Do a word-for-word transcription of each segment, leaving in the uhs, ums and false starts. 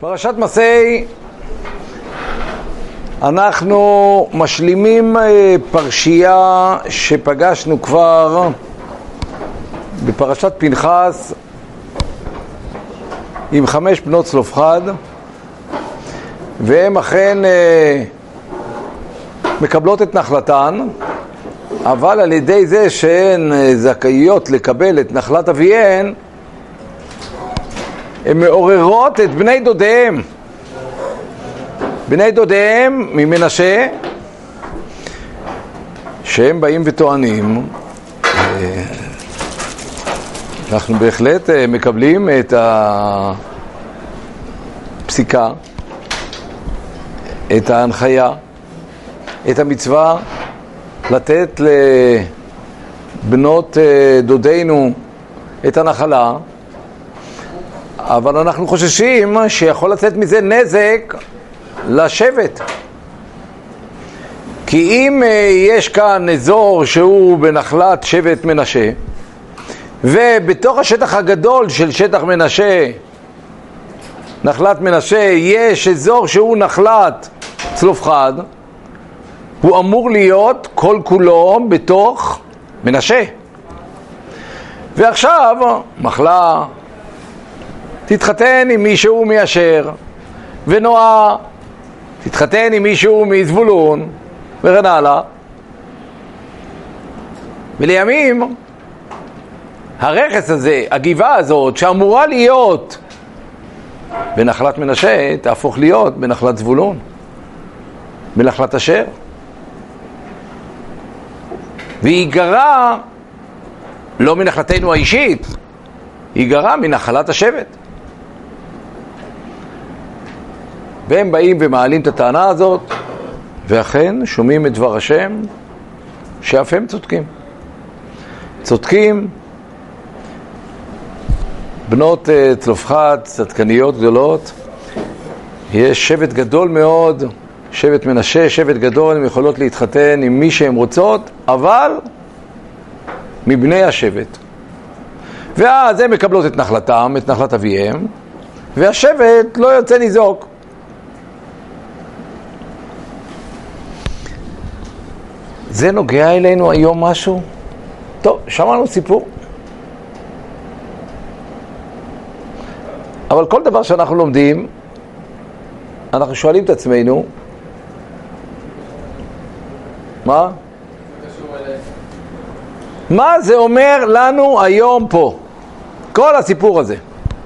פרשת מסעי, אנחנו משלימים פרשייה שפגשנו כבר בפרשת פנחס עם חמש בנות צלופחד, והן אכן מקבלות את נחלתן, אבל על ידי זה שהן זכאיות לקבל את נחלת אביהן, הן מעוררות את בני דודיהם בני דודיהם ממנשה, שהם באים וטוענים, אנחנו בהחלט מקבלים את הפסיקה, את ההנחיה, את המצווה לתת לבנות דודינו את הנחלה, אבל אנחנו חוששים שיכול לצאת מזה נזק לשבט. כי אם יש כאן אזור שהוא בנחלת שבט מנשה, ובתוך השטח הגדול של שטח מנשה, נחלת מנשה, יש אזור שהוא נחלת צלופחד, הוא אמור להיות כל כולו בתוך מנשה. ועכשיו מחלה תתחתן עם מישהו מאשר, ונועה תתחתן עם מישהו מזבולון, וכן הלאה. ולימים הרכס הזה, הגבעה הזאת שאמורה להיות בנחלת מנשה, תהפוך להיות בנחלת זבולון, בנחלת אשר, והיא גרה לא מנחלתנו האישית, היא גרה מנחלת השבט. והם באים ומעלים את הטענה הזאת, ואכן שומעים את דבר השם שאף הם צודקים צודקים בנות צלופחד, צדקניות גדולות. יש שבט גדול מאוד, שבט מנשה, שבט גדול, הם יכולות להתחתן עם מי שהם רוצות, אבל מבני השבט. ואז הם מקבלות את נחלתם, את נחלת אביהם, והשבט לא יוצא ניזוק. זה נוגע אלינו היום משהו? טוב, שמענו סיפור. אבל כל דבר שאנחנו לומדים, אנחנו שואלים את עצמנו, מה? מה זה אומר לנו היום פה? כל הסיפור הזה.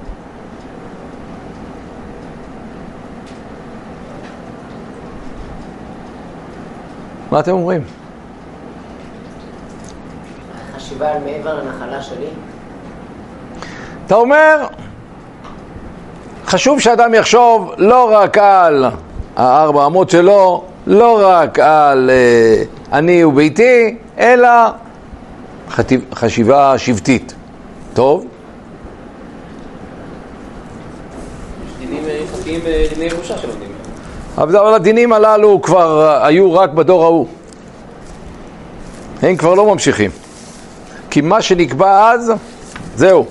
מה אתם אומרים? חשיבה על מעבר לנחלה שלי? אתה אומר, חשוב שאדם יחשוב לא רק על הארבע אמות שלו, לא רק על uh, אני וביתי, אלא חטיב, חשיבה שבטית. טוב? יש דינים חוקיים ודיני ירושה שלומדים. אבל הדינים הללו כבר היו רק בדור ההוא. הם כבר לא ממשיכים. כי מה שנקבע אז, זהו.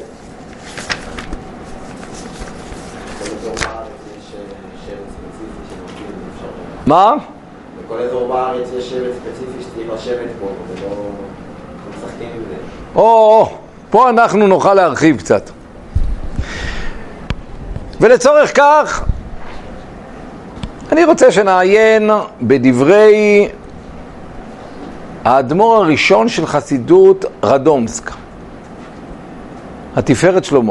מה? בכל אזור בארץ יש שבט ספציפי שצריך לשבת פה, ולא משחקים עם זה. או, פה אנחנו נוכל להרחיב קצת. ולצורך כך, אני רוצה שנעיין בדברי האדמו"ר הראשון של חסידות רדומסק, התפארת שלמה.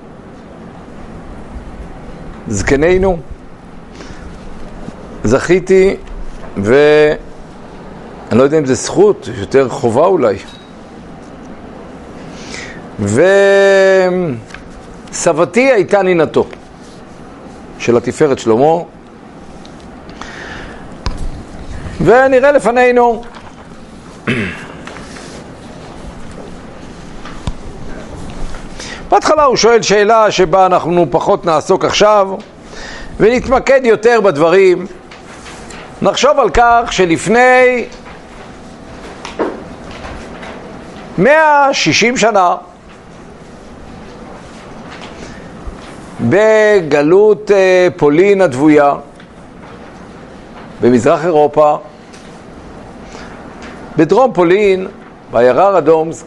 זקנינו, זכיתי, ואני לא יודע אם זה זכות, יותר חובה אולי. וסבתי הייתה נינתו של התפארת שלמה, ונראה לפנינו בהתחלה הוא שואל שאלה שבה אנחנו פחות נעסוק עכשיו ונתמקד יותר בדברים. נחשוב על כך שלפני מאה ושישים שנה בגלות פולין הדבויה, במזרח אירופה, בדרום פולין, בעיירה רדומסק,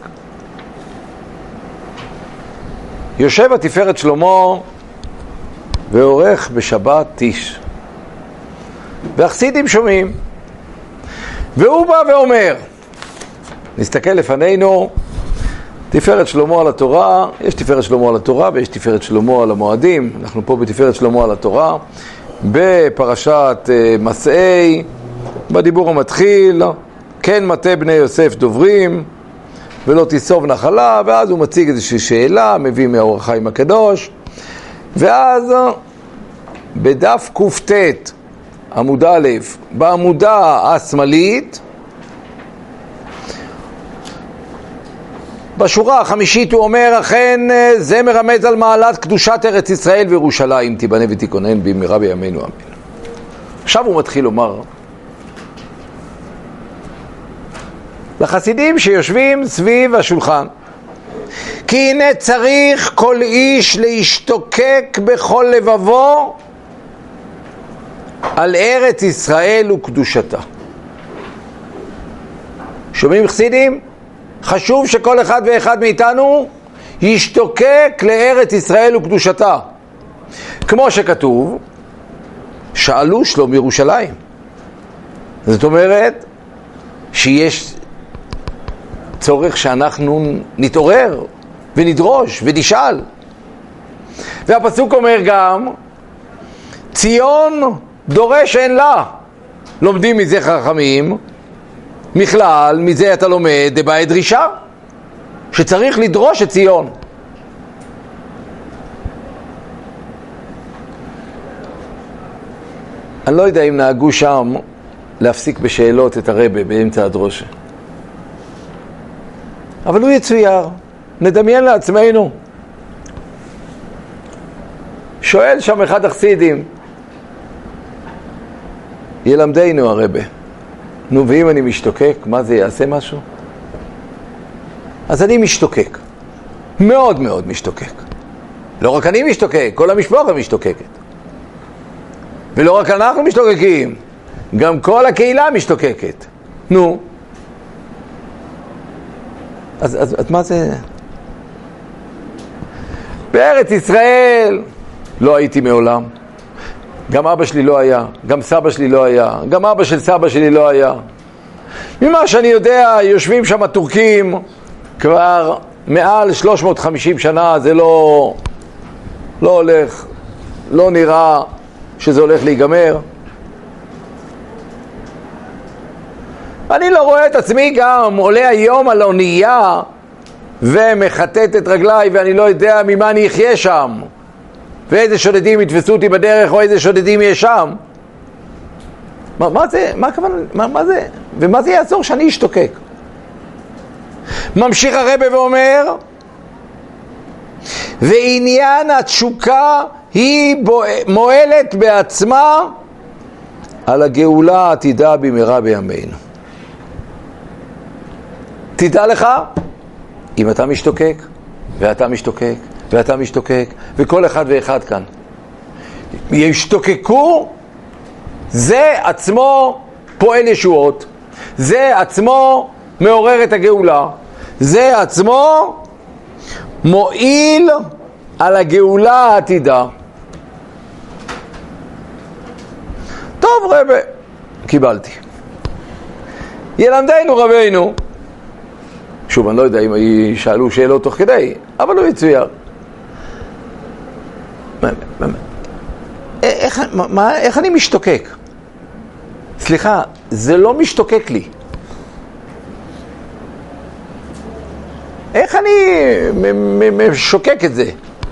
יושב התפארת שלמה ועורך בשבת טיש. והחסידים שומעים. והוא בא ואומר, נסתכל לפנינו, תפארת שלמה על התורה, יש תפארת שלמה על התורה ויש תפארת שלמה על המועדים. אנחנו פה בתפארת שלמה על התורה, בפרשת מסעי, בדיבור המתחיל, כן מטה בני יוסף דוברים, ולא תיסוב נחלה, ואז הוא מציג איזושהי שאלה, מביא מאור החיים הקדוש, ואז בדף קופטט, עמוד א', בעמודה השמאלית, בשורה החמישית הוא אומר, אכן זה מרמז על מעלת קדושת ארץ ישראל וירושלים, תיבנה ותיכונן במהרה בימינו אמן. עכשיו הוא מתחיל לומר, לחסידים שיושבים סביב השולחן, כי הנה צריך כל איש להשתוקק בכל לבבו על ארץ ישראל וקדושתה. שומעים חסידים? חשוב שכל אחד ואחד מאיתנו ישתוקק לארץ ישראל וקדושתה. כמו שכתוב, שאלו שלום ירושלים. זאת אומרת שיש צורך שאנחנו נתעורר ונדרוש ונשאל. והפסוק אומר גם, ציון דורש אין לה. לומדים מזה חכמים, מכלל, מזה אתה לומד דבעי דרישה, שצריך לדרוש את ציון. אני לא יודע אם נהגו שם להפסיק בשאלות את הרבי באמצע הדרושה. אבל הוא יצויר, נדמיין לעצמנו. שואל שם אחד החסידים, ילמדנו הרבי, נו ואם אני משתוקק, מה זה יעשה משהו? אז אני משתוקק, מאוד מאוד משתוקק. לא רק אני משתוקק, כל המשפחה משתוקקת. ולא רק אנחנו משתוקקים, גם כל הקהילה משתוקקת. נו, אז, אז, אז מה זה? בארץ ישראל לא הייתי מעולם. גם אבא שלי לא היה, גם סבא שלי לא היה, גם אבא של סבא שלי לא היה. ממה שאני יודע, יושבים שם טורקים כבר מעל שלוש מאות וחמישים שנה, זה לא, לא הולך, לא נראה שזה הולך להיגמר. אני לא רואה את עצמי גם עולה היום על אונייה ומחטט את רגליי ואני לא יודע ממה אני אחיה שם ואיזה שודדים יתפסו אותי בדרך או איזה שודדים יהיה שם. מה, מה זה? מה הכוונה? מה, מה זה? ומה זה יעזור שאני אשתוקק? ממשיך הרבי ואומר, ועניין התשוקה היא מועלת בעצמה על הגאולה העתידה במהרה בימינו. תדע לך, אם אתה משתוקק, ואתה משתוקק, ואתה משתוקק, וכל אחד ואחד כאן ישתוקקו, זה עצמו פועל ישועות, זה עצמו מעורר את הגאולה, זה עצמו מועיל על הגאולה העתידה. טוב רבי, קיבלתי. ילמדנו רבינו, שוב אני לא יודע אם שאלו שאלות תוך כדי, אבל הוא יצויר. איך, מה, איך אני משתוקק? סליחה, זה לא משתוקק לי. איך אני משוקק את זה?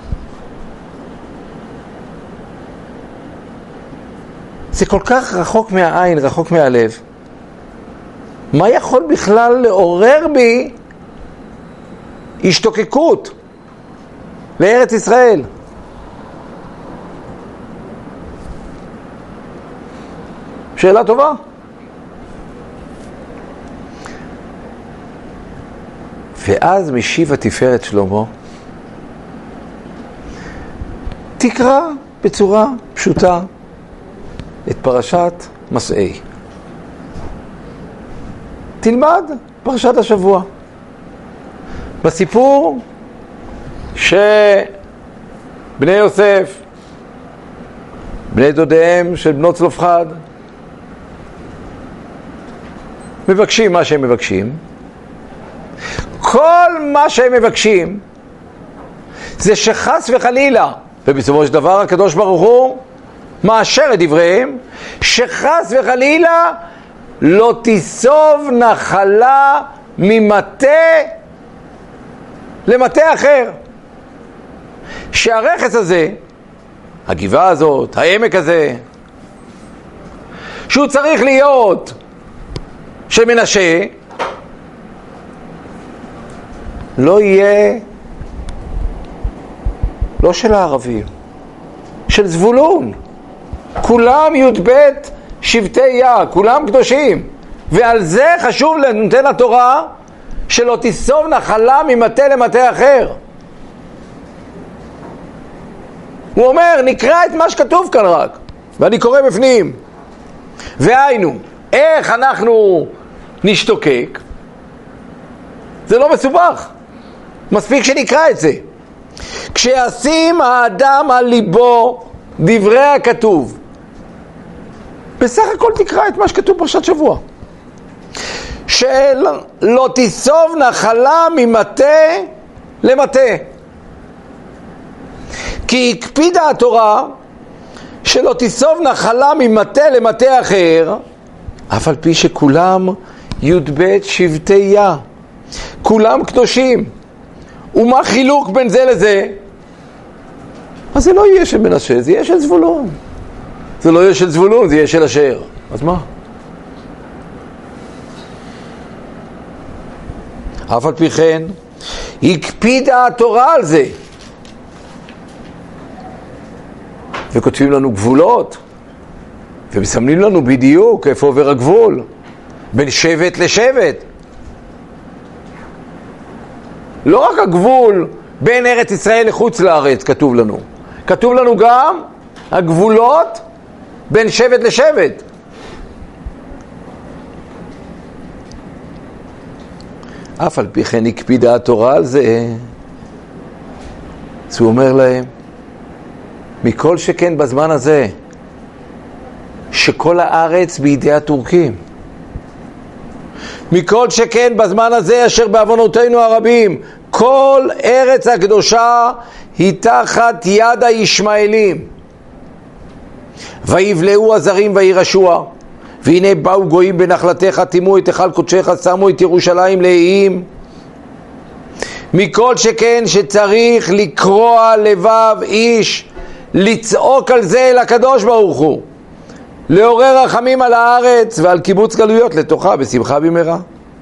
זה כל כך רחוק מהעין, רחוק מהלב. מה יכול בכלל לעורר בי השתוקקות לארץ ישראל? שאלה טובה. ואז משיב התפארת שלמה, תקרא בצורה פשוטה את פרשת מסעי. תלמד פרשת השבוע. בסיפור שבני יוסף, בני דודיהם של בנות צלופחד, מבקשים מה שהם מבקשים. כל מה שהם מבקשים זה שחס וחלילה, ובסופו של דבר הקדוש ברוך הוא מאשר את דבריהם, שחס וחלילה לא תיסוב נחלה ממטה למטה אחר. שהרכס הזה, הגבעה הזאת, העמק הזה, שהוא צריך להיות של מנשה, לא יהיה לא של הערבים, של זבולון. כולם י"ב שבטי יה, כולם קדושים, ועל זה חשוב לנותן התורה שלא תיסוב נחלה ממטה למטה אחר. הוא אומר, נקרא את מה שכתוב כאן רק, ואני קורא בפנים. והיינו, איך אנחנו נשתוקק? זה לא מסובך, מספיק שנקרא את זה. כשישים האדם על ליבו דברי הכתוב, בסך הכל תקרא את מה שכתוב פרשת שבוע, שלא תיסוב נחלה ממטה למטה, כי הקפידה התורה שלא תיסוב נחלה ממטה למטה אחר, אף על פי שכולם י"ב שבטי יה, כולם קדושים. ומה חילוק בין זה לזה? אז זה לא יהיה של מנשה, זה יהיה של זבולון. זה לא יהיה של זבולון, זה יהיה של אשר. אז מה? אף על פי כן הקפידה התורה על זה, וכותבים לנו גבולות, ומסמנים לנו בדיוק איפה עובר הגבול בין שבט לשבט. לא רק הגבול בין ארץ ישראל לחוץ לארץ כתוב לנו, כתוב לנו גם הגבולות בין שבט לשבט. אף על פי כן הקפידה התורה על זה, אז הוא אומר להם, מכל שכן בזמן הזה שכל הארץ בידי הטורקים, מכל שכן בזמן הזה אשר בעוונותינו הרבים כל ארץ הקדושה היא תחת יד הישמעאלים, ויבלעו הזרים וירשוה, והנה באו גויים בנחלתך, תימו את היכל קודשך, שמו את ירושלים לאיים. מכל שכן שצריך לקרוע לבב איש, לצעוק על זה אל הקדוש ברוך הוא, לעורר רחמים על הארץ ועל קיבוץ גלויות לתוכה בשמחה במהרה.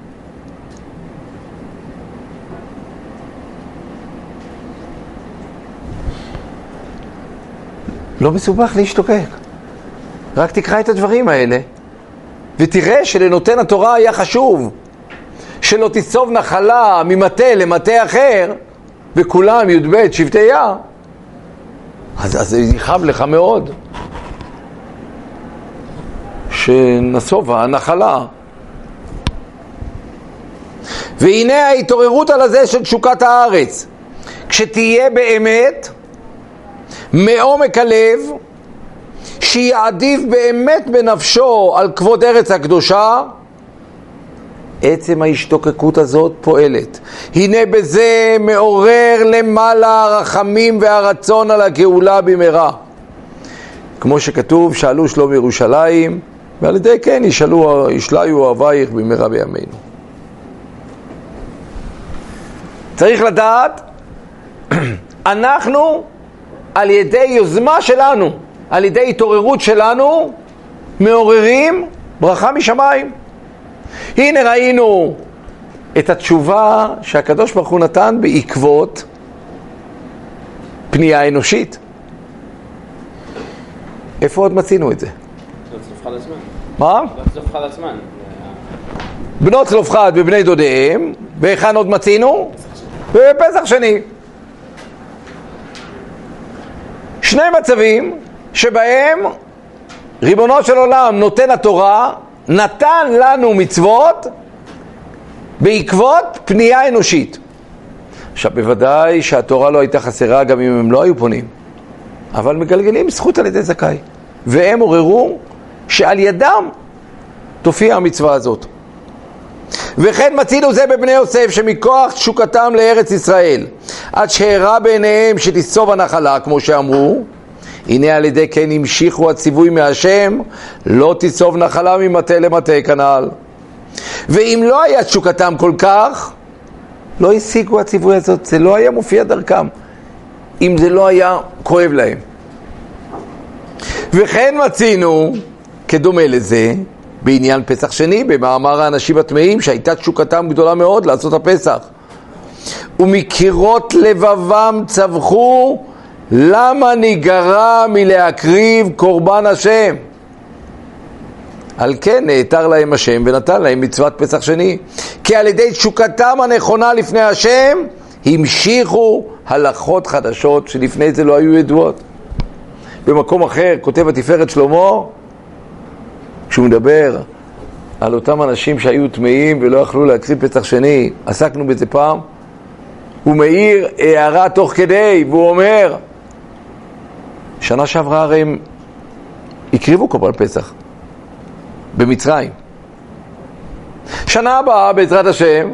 לא מסובך להשתוקק, רק תקרא את הדברים האלה ותראה שלנותן התורה היה חשוב שלא תיסוב נחלה ממטה למטה אחר, וכולם י"ב שבטי יה, אז, אז זה יכאב לך מאוד שנסובה הנחלה. והנה ההתעוררות על הזה של תשוקת הארץ, כשתהיה באמת מעומק הלב, שיעדיף באמת בנפשו על כבוד ארץ הקדושה, עצם ההשתוקקות הזאת פועלת. הנה בזה מעורר למעלה הרחמים והרצון על הגאולה במהרה. כמו שכתוב, שאלו שלום ירושלים, ועל ידי כן ישאלו, ישליו אוהבייך במהרה בימינו. צריך לדעת, אנחנו על ידי יוזמה שלנו, על ידי התעוררות שלנו, מעוררים ברכה משמיים. הנה ראינו את התשובה שהקדוש ברוך הוא נתן בעקבות פנייה אנושית. איפה עוד מצינו את זה? בנות צלופחד עצמן. מה? בנות צלופחד עצמן. בנות צלופחד ובני דודיהם, והיכן עוד מצינו? בפסח שני. שני מצבים שבהם ריבונו של עולם נותן התורה, נתן לנו מצוות בעקבות פנייה אנושית. עכשיו בוודאי שהתורה לא הייתה חסרה גם אם הם לא היו פונים, אבל מגלגלים זכות על ידי זכאי, והם עוררו שעל ידם תופיע המצווה הזאת. וכן מצינו זה בבני יוסף שמכוח תשוקתם לארץ ישראל עד שהראה בעיניהם שתסוב הנחלה, כמו שאמרו, הנה על ידי כן המשיכו הציווי מהשם לא תסוב נחלה ממטה למטה כנ"ל. ואם לא היה תשוקתם כל כך, לא השיגו הציווי הזאת, זה לא היה מופיע דרכם אם זה לא היה כואב להם. וכן מצינו כדומה לזה בעניין פסח שני, במאמר האנשים הטמאים, שהייתה תשוקתם גדולה מאוד לעשות הפסח. ומקירות לבבם צווחו, למה ניגרע מלהקריב קורבן השם? על כן נאתר להם השם ונתן להם מצוות פסח שני. כי על ידי תשוקתם הנכונה לפני השם, המשיכו הלכות חדשות שלפני זה לא היו ידועות. במקום אחר כותב התפארת שלמה, כשהוא מדבר על אותם אנשים שהיו טמאים ולא יכלו להקריב פסח שני, עסקנו בזה פעם, הוא מאיר הערה תוך כדי, והוא אומר, שנה שעברה הרי הם הקריבו קורבן פסח במצרים. שנה הבאה בעזרת השם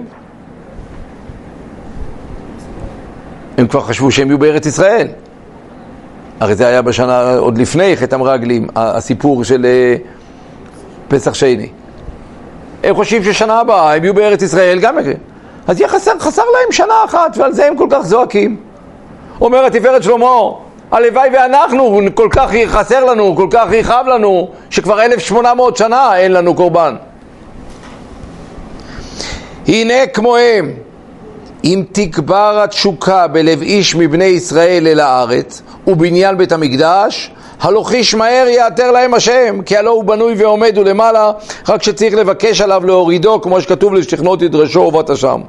הם כבר חשבו שהם יהיו בארץ ישראל. הרי זה היה בשנה עוד לפני חטא המרגלים, הסיפור של פסח שני. הם חושבים ששנה הבאה הם יהיו בארץ ישראל גם. אז יהיה חסר, חסר להם שנה אחת, ועל זה הם כל כך זועקים. אומר התפארת שלמה, הלוואי ואנחנו, כל כך חסר לנו, כל כך יכאב לנו, שכבר אלף ושמונה מאות שנה אין לנו קורבן. הנה כמוהם, אם תגבר התשוקה בלב איש מבני ישראל אל הארץ, ובניין בית המקדש, הלא חיש מהר יאתר להם השם, כי הלא הוא בנוי ועומד ולמעלה, רק שצריך לבקש עליו להורידו, כמו שכתוב לשכנות ידרשו ובאת שם.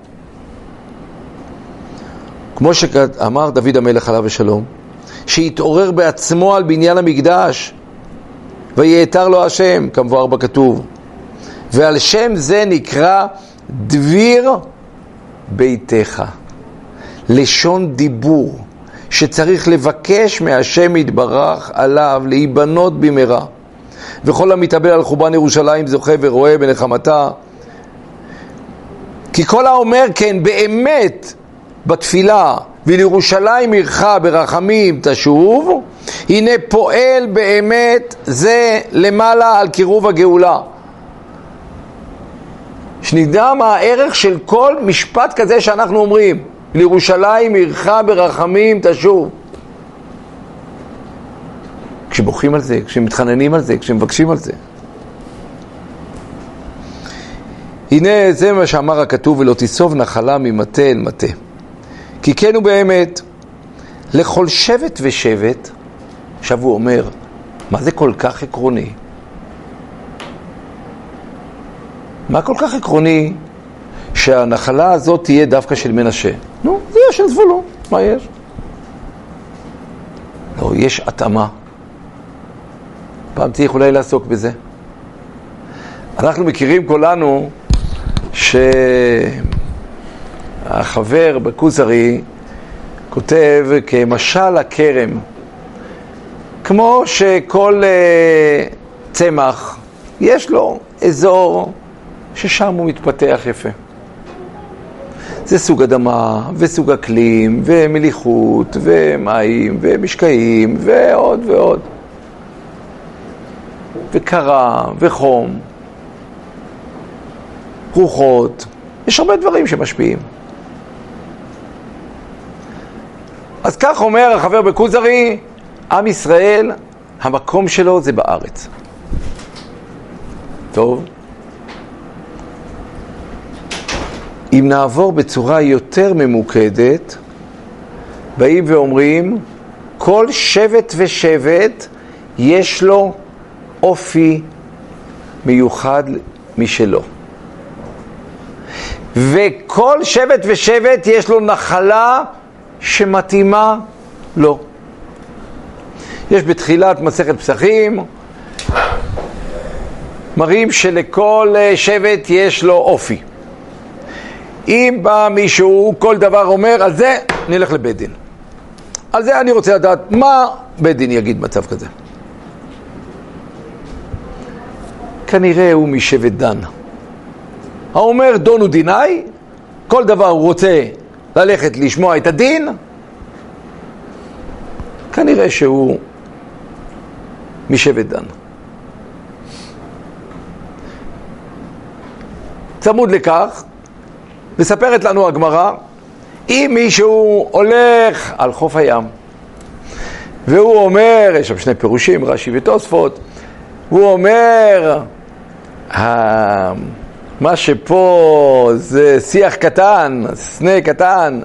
כמו שאמר דוד המלך עליו ושלום, שהתעורר בעצמו על בניין המקדש, ויאתר לו השם, כמבואר בכתוב. ועל שם זה נקרא דביר ביתך, לשון דיבור, שצריך לבקש מהשם יתברך עליו להיבנות במהרה. וכל המתאבל על חורבן ירושלים זוכה ורואה בנחמתה. כי כל האומר כן באמת בתפילה, ולירושלים עירך ברחמים תשוב, הנה פועל באמת זה למעלה על קירוב הגאולה. שנדע מה הערך של כל משפט כזה שאנחנו אומרים, לירושלים עירך ברחמים תשוב. כשבוכים על זה, כשמתחננים על זה, כשמבקשים על זה. הנה זה מה שאמר הכתוב, ולא תסוב נחלה ממטה אל מטה. כי כן הוא באמת, לכל שבט ושבט, עכשיו הוא אומר, מה זה כל כך עקרוני? מה כל כך עקרוני שהנחלה הזאת תהיה דווקא של מנשה? נו, זה יהיה של זבולון, מה יש? לא, יש התאמה. פעם צריך אולי לעסוק בזה. אנחנו מכירים כולנו שהחבר בכוזרי כותב כמשל הכרם, כמו שכל uh, צמח יש לו אזור ששם הוא מתפתח יפה. זה סוג אדמה וסוג אקלים ומליחות ומים ומשקעים ועוד ועוד, וקרה וחום, רוחות, יש הרבה דברים שמשפיעים. אז כך אומר החבר בכוזרי, עם ישראל, המקום שלו זה בארץ. טוב, אם נעבור בצורה יותר ממוקדת, באים ואומרים, כל שבט ושבט יש לו אופי מיוחד משלו. וכל שבט ושבט יש לו נחלה שמתאימה לו. יש בתחילת מסכת פסחים, מראים שלכל שבט יש לו אופי. אם בא מישהו, כל דבר אומר, על זה נלך לבית דין. על זה אני רוצה לדעת מה בית דין יגיד מצב כזה. כנראה הוא משבט דן. האומר דון ודיני, כל דבר הוא רוצה ללכת לשמוע את הדין, כנראה שהוא משבט דן. צמוד לכך, מספרת לנו הגמרא, אם מישהו הולך על חוף הים, והוא אומר, יש שם שני פירושים, רש"י ותוספות, הוא אומר, מה שפה זה שיח קטן, סנה קטן,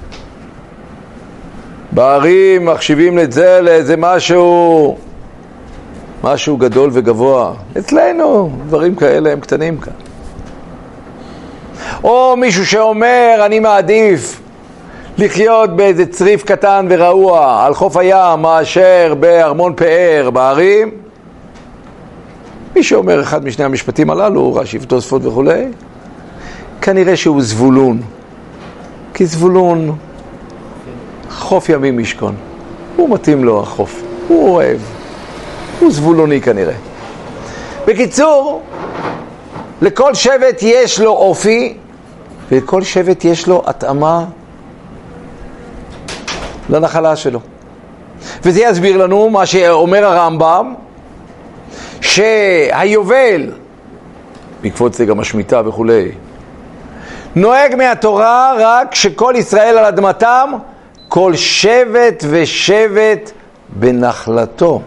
בערים מחשיבים את זה לאיזה משהו, משהו גדול וגבוה. אצלנו דברים כאלה הם קטנים כאן. או מישהו שאומר, אני מעדיף לחיות באיזה צריף קטן ורעוע על חוף הים מאשר בארמון פאר בערים. מי שאומר אחד משני המשפטים הללו, רש"י ותוספות וכו', כנראה שהוא זבולון. כי זבולון חוף ימים משכון. הוא מתאים לו החוף. הוא אוהב. הוא זבולוני כנראה. בקיצור, לכל שבט יש לו אופי, ולכל שבט יש לו התאמה לנחלה שלו. וזה יסביר לנו מה שאומר הרמב"ם, שהיובל, בעקבות זה גם השמיטה וכו', נוהג מהתורה רק שכל ישראל על אדמתם, כל שבט ושבט בנחלתו.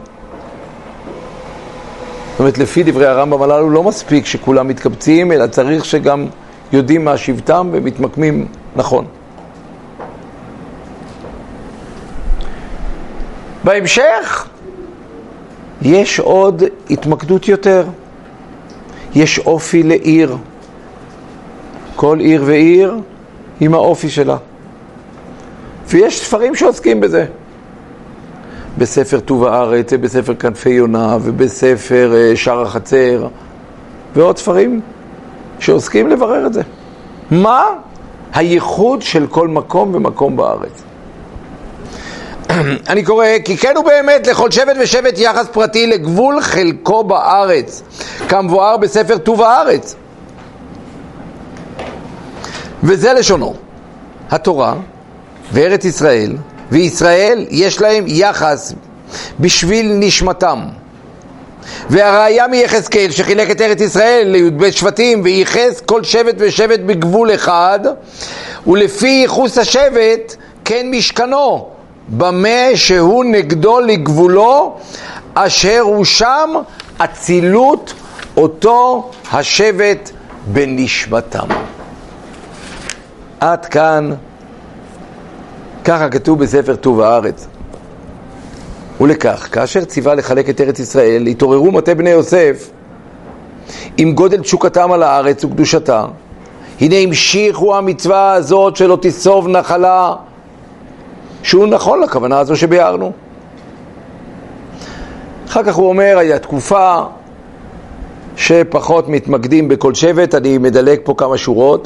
זאת אומרת, לפי דברי הרמב"ם הללו לא מספיק שכולם מתקבצים, אלא צריך שגם יודעים מה שבטם ומתמקמים נכון. בהמשך יש עוד התמקדות יותר. יש אופי לעיר. כל עיר ועיר עם האופי שלה. ויש ספרים שעוסקים בזה. בספר טוב הארץ, בספר כנפי יונה, ובספר שער החצר, ועוד ספרים שעוסקים לברר את זה. מה הייחוד של כל מקום ומקום בארץ? אני קורא, כי כן הוא באמת לכל שבט ושבט יחס פרטי לגבול חלקו בארץ, כמבואר בספר טוב הארץ. וזה לשונו. התורה וארץ ישראל וישראל יש להם יחס בשביל נשמתם. והראיה מיחזקאל שחילק את ארץ ישראל לי"ב שבטים וייחס כל שבט ושבט בגבול אחד, ולפי ייחוס השבט כן משכנו במה שהוא נגדו לגבולו, אשר הוא שם אצילות אותו השבט בנשמתם. עד כאן ככה כתוב בספר טוב הארץ. ולכך, כאשר ציווה לחלק את ארץ ישראל, התעוררו מטה בני יוסף עם גודל תשוקתם על הארץ וקדושתה. הנה המשיכו המצווה הזאת שלא תסוב נחלה, שהוא נכון לכוונה הזו שביארנו. אחר כך הוא אומר, היה תקופה שפחות מתמקדים בכל שבט, אני מדלג פה כמה שורות.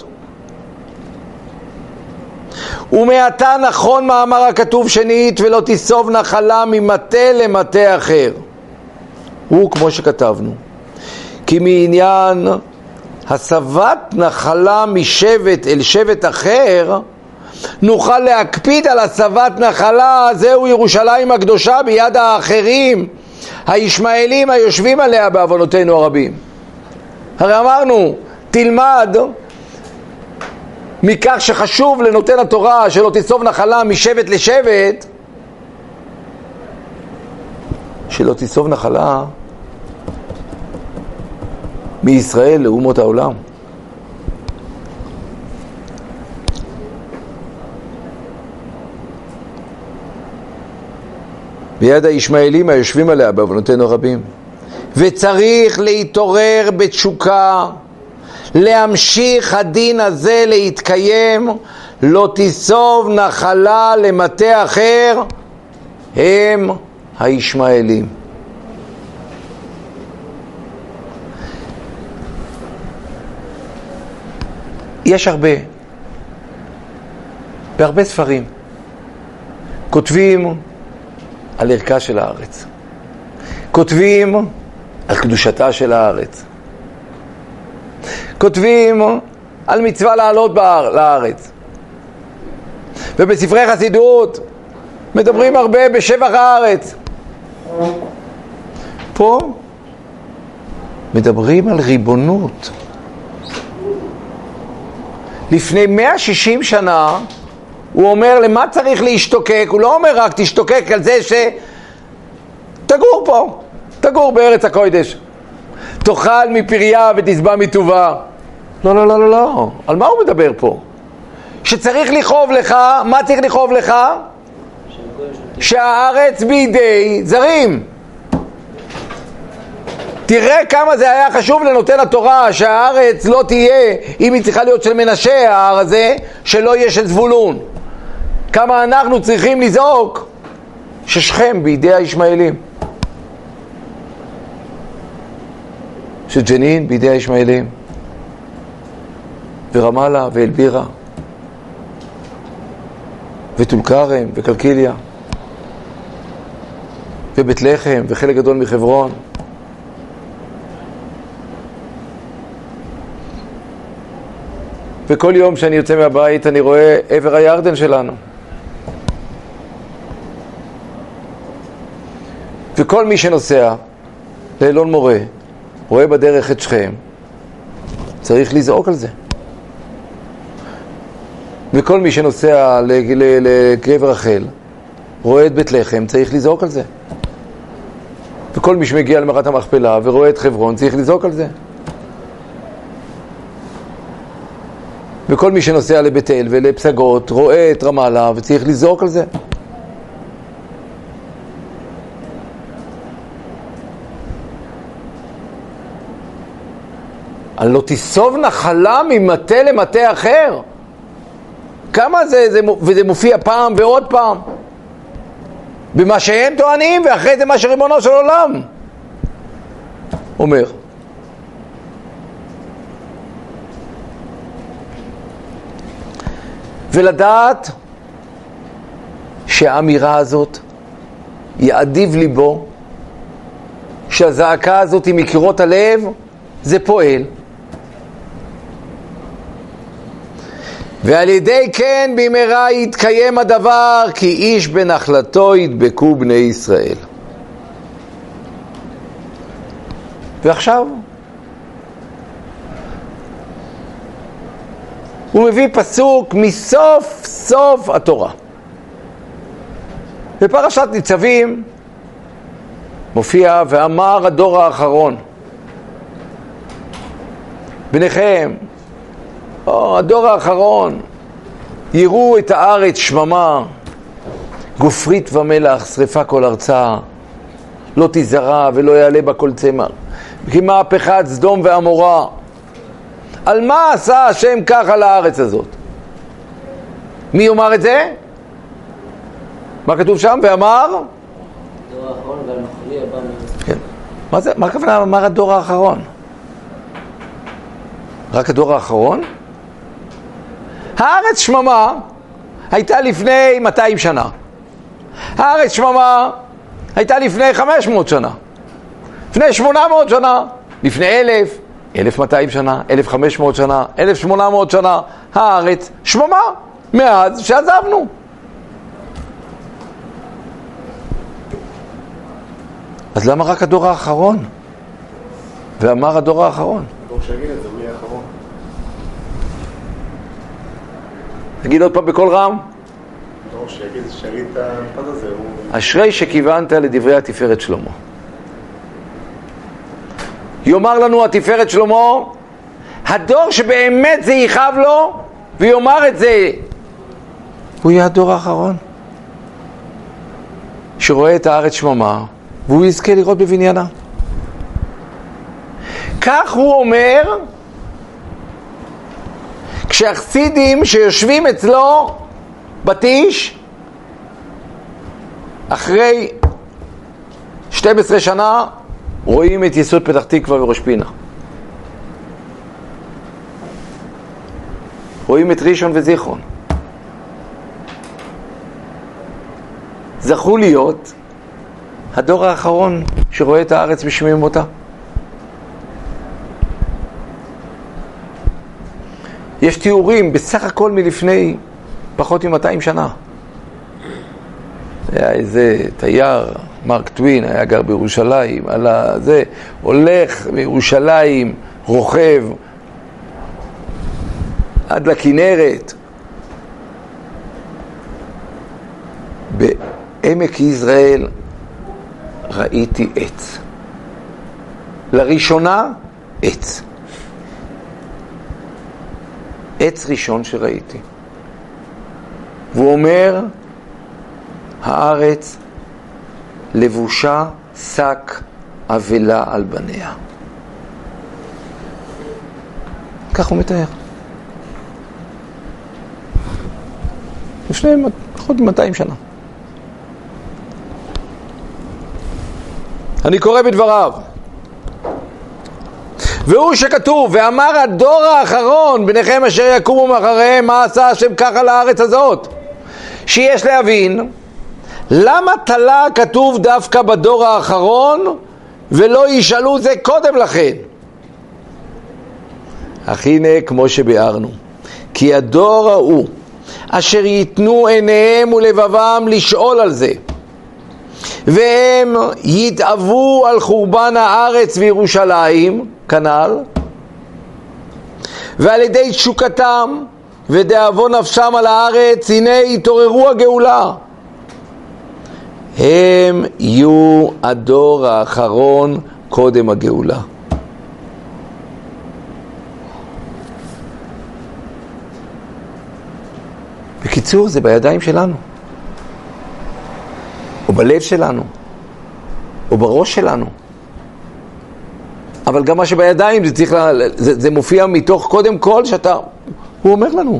ומעתה נכון מאמר הכתוב שנית, ולא תסוב נחלה ממטה למטה אחר. הוא כמו שכתבנו, כי מעניין הסבת נחלה משבט אל שבט אחר, נוכל להקפיד על הסבת נחלה, זהו ירושלים הקדושה ביד האחרים, הישמעאלים היושבים עליה בעוונותינו הרבים. הרי אמרנו, תלמד מכך שחשוב לנותן התורה שלא תסוב נחלה משבט לשבט, שלא תסוב נחלה מישראל לאומות העולם. ביד הישמעאלים היושבים עליה בעוונותינו הרבים. וצריך להתעורר בתשוקה, להמשיך הדין הזה להתקיים, לא תסוב נחלה למטה אחר, הם הישמעאלים. יש הרבה, בהרבה ספרים, כותבים על ערכה של הארץ, כותבים על קדושתה של הארץ, כותבים על מצווה לעלות לארץ, ובספרי חסידות מדברים הרבה בשבח הארץ. פה מדברים על ריבונות. לפני מאה ושישים שנה הוא אומר למה צריך להשתוקק. הוא לא אומר רק תשתוקק על זה שתגור פה, תגור בארץ הקודש, תאכל מפריה ותשבע מטובה. לא, לא, לא, לא, לא. על מה הוא מדבר פה? שצריך לכאוב לך, מה צריך לכאוב לך? שהארץ בידי זרים. תראה כמה זה היה חשוב לנותן התורה שהארץ לא תהיה, אם היא צריכה להיות של מנשה, ההר הזה, שלא יהיה של זבולון. כמה אנחנו צריכים לזעוק ששכם בידי הישמעאלים, שג'נין בידי הישמעאלים, ורמאללה ואלבירה וטול כרם וקלקיליה ובית לחם וחלק גדול מחברון. וכל יום שאני יוצא מהבית אני רואה עבר הירדן שלנו, וכל מי שנוסע לאלון מורה רואה בדרך את שכם, צריך לזעוק על זה. וכל מי שנוסע לקבר רחל רואה את בית לחם, צריך לזעוק על זה. וכל מי שמגיע למערת המכפלה ורואה את חברון צריך לזעוק על זה. וכל מי שנוסע לבית אל ולפסגות רואה את רמאללה וצריך לזעוק על זה. על לא תיסוב נחלה ממטה למטה אחר. כמה זה, זה, וזה מופיע פעם ועוד פעם במה שהם טוענים, ואחרי זה מה שריבונו של עולם אומר. ולדעת שהאמירה הזאת יעדיב ליבו, שהזעקה הזאת עם מקירות הלב זה פועל, ועל ידי כן במהרה יתקיים הדבר, כי איש בנחלתו ידבקו בני ישראל. ועכשיו הוא מביא פסוק מסוף סוף התורה. בפרשת ניצבים מופיע ואמר הדור האחרון, בניכם, או הדור האחרון, יראו את הארץ שממה, גופרית ומלח, שריפה כל ארצה, לא תזרע ולא יעלה בה כל צמר, כי מהפכת סדום ועמורה. על מה עשה השם כך על הארץ הזאת? מי יאמר את זה? מה כתוב שם? ואמר? הדור האחרון והנוכלי הבא מארץ. כן. מה זה? מה הכוונה אמר הדור האחרון? רק הדור האחרון? הארץ שממה הייתה לפני מאתיים שנה. הארץ שממה הייתה לפני חמש מאות שנה. לפני שמונה מאות שנה. לפני אלף. אלף מאתיים שנה, אלף וחמש מאות שנה, אלף ושמונה מאות שנה, הארץ שממה מאז שעזבנו. אז למה רק הדור האחרון? ואמר הדור האחרון. הדור שיגיד את זה, מי האחרון? תגיד עוד פעם בכל רם. הדור שיגיד, שיגיד את המשפט הזה, הוא... אשרי שכיוונת לדברי התפארת שלמה. יאמר לנו התפארת שלמה, הדור שבאמת זה יכאב לו ויאמר את זה, הוא יהיה הדור האחרון שרואה את הארץ שממה והוא יזכה לראות בבניינה. כך הוא אומר כשהחסידים שיושבים אצלו בתיש אחרי שתים עשרה שנה רואים את יסוד פתח תקווה וראש פינה. רואים את ראשון וזיכרון. זכו להיות הדור האחרון שרואה את הארץ בשמיים אותה. יש תיאורים בסך הכל מלפני פחות מ-מאתיים שנה. היה איזה תייר, מרק טווין, היה גר בירושלים, על זה, הולך בירושלים, רוכב, עד לכנרת. בעמק יזרעאל ראיתי עץ. לראשונה, עץ. עץ ראשון שראיתי. והוא אומר, הארץ לבושה שק אבלה על בניה. כך הוא מתאר. לפני פחות מ-מאתיים שנה. אני קורא בדבריו. והוא שכתוב, ואמר הדור האחרון, בניכם אשר יקומו מאחריהם, מה עשה השם ככה לארץ הזאת? שיש להבין, למה תלה כתוב דווקא בדור האחרון, ולא ישאלו זה קודם לכן? אך הנה כמו שביארנו, כי הדור ההוא, אשר ייתנו עיניהם ולבבם לשאול על זה, והם יתאבו על חורבן הארץ וירושלים, כנ"ל, ועל ידי תשוקתם ודאבון נפשם על הארץ, הנה יתעוררו הגאולה. הם יהיו הדור האחרון קודם הגאולה. בקיצור, זה בידיים שלנו, או בלב שלנו, או בראש שלנו. אבל גם מה שבידיים זה צריך לה, זה, זה מופיע מתוך קודם כל שאתה, הוא אומר לנו.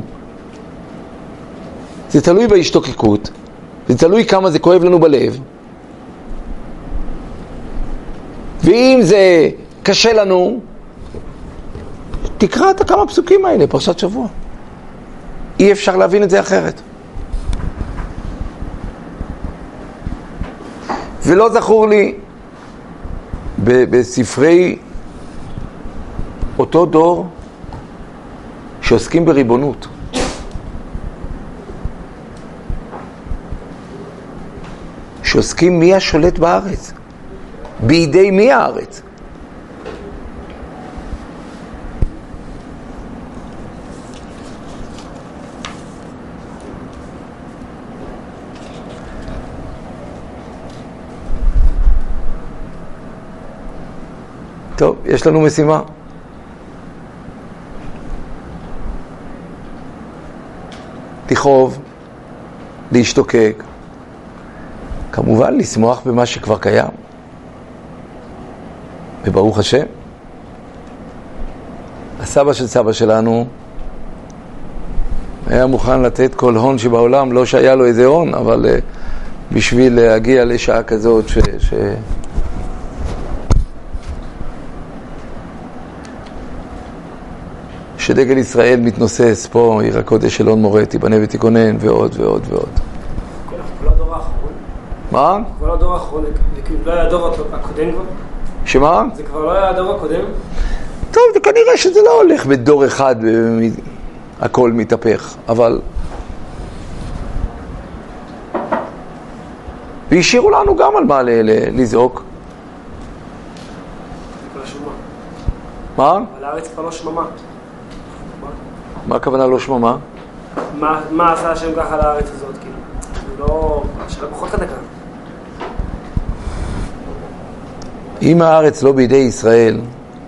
זה תלוי בהשתוקקות, זה תלוי כמה זה כואב לנו בלב. ואם זה קשה לנו, תקרא את כמה פסוקים האלה, פרשת שבוע. אי אפשר להבין את זה אחרת. ולא זכור לי בספרי אותו דור שעוסקים בריבונות. שעוסקים מי השולט בארץ. בידי מי הארץ. טוב, יש לנו משימה. תכאוב, להשתוקק, כמובן לשמוח במה שכבר קיים. וברוך השם, הסבא של סבא שלנו היה מוכן לתת כל הון שבעולם, לא שהיה לו איזה הון, אבל uh, בשביל להגיע לשעה כזאת ש... ש... שדגל ישראל מתנוסס פה, עיר הקודש של און מורה, תיבנה ותיכונן, ועוד ועוד ועוד. כל הדור האחרון. מה? כל הדור האחרון, זה כאילו לא היה הדור הקודם כבר? שמה? זה כבר לא היה הדור הקודם? טוב, זה כנראה שזה לא הולך בדור אחד, הכל מתהפך, אבל... והשאירו לנו גם על מה לזעוק. זה כבר שממה. מה? על הארץ כבר לא שממה. מה הכוונה לא שממה? מה, מה עשה השם ככה לארץ הזאת, כאילו? זה לא... השאלה פחות חדקה. אם הארץ לא בידי ישראל,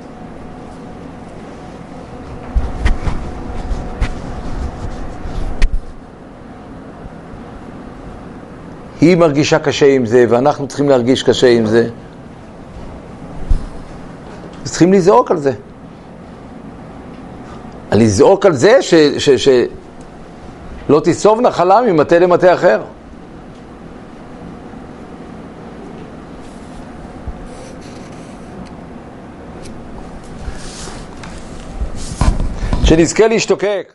היא מרגישה קשה עם זה, ואנחנו צריכים להרגיש קשה עם זה. אז צריכים לזעוק על זה. לזעוק על זה ש, ש, ש... לא תיסוב נחלה ממטה למטה אחר. שנזכה להשתוקק.